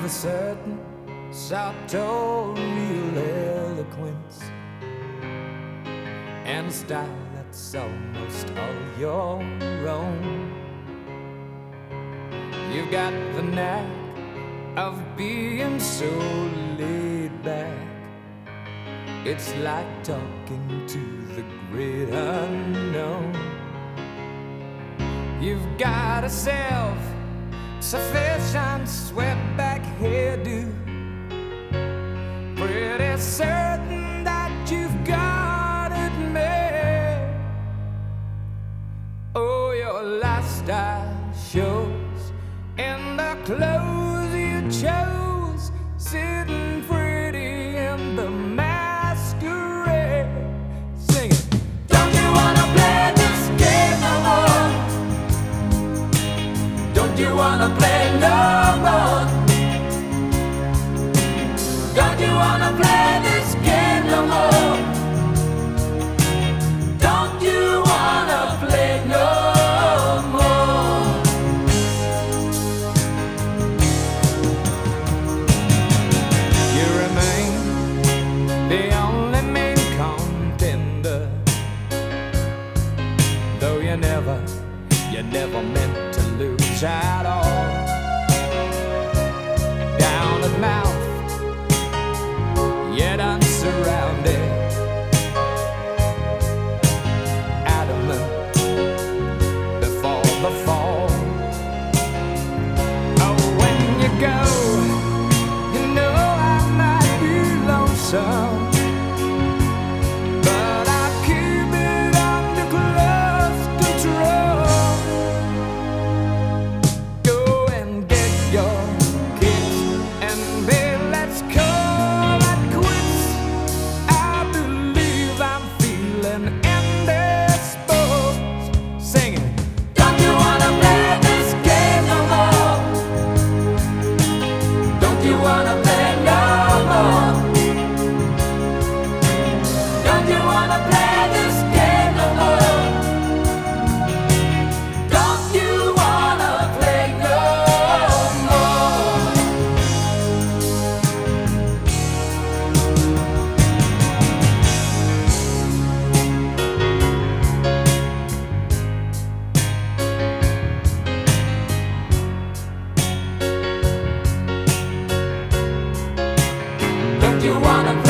a certain sartorial eloquence and a style that's almost all your own. You've got the knack of being so laid back. It's like talking to the great unknown. You've got a self-sufficient swept-back hairdo, pretty certain that you've got it made. Oh, your lifestyle shows in the clothes you chose, sitting pretty in the masquerade, singing, don't you wanna play this game no more? Don't you wanna play no more? Don't you wanna play this game no more? Don't you wanna play no more? You remain the only main contender, though you never meant to lose at all. Down at mouth, yet unsurrounded, adamant before the fall. Oh, when you go, you know I might be lonesome, but I'll keep it under close control. Go and get your kicks, and babe, let's call it quits. I believe I'm feeling indisposed, singing, don't you wanna play this game no more? Don't you wanna play no more? Don't you wanna play this game no more? Don't you wanna play no more? Don't you wanna